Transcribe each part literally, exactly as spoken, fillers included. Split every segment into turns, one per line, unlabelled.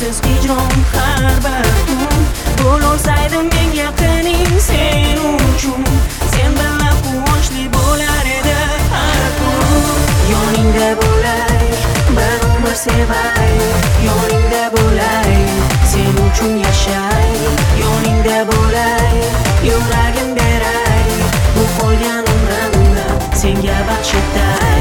sensiz hijron har bir tun. Bo'lsaydim eng yaqining sen uchun, sen bilan quvonchli bo'lar edi har kun. Yoningda bo'lay, bir umr sevay, yoningda bo'lay, sen uchun yashay. Yoningda bo'lay, yuragim beray, bu qolgan umrimni senga bag'ishlay.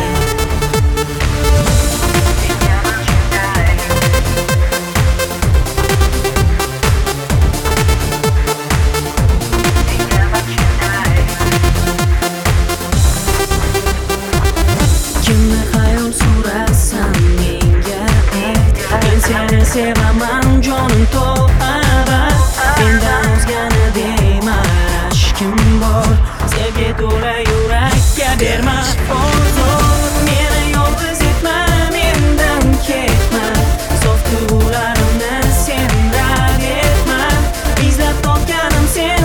Kimni xayol surasan menga ayt, men seni sevaman jonim to abad. Mendan o'zgani deyma, aşkim bor, sevgi to'la yurakka berma ozor. Meni yolg'iz etma, mendan ketma, sof tuyg'ularimni sen rad etma. Izlab topganim sen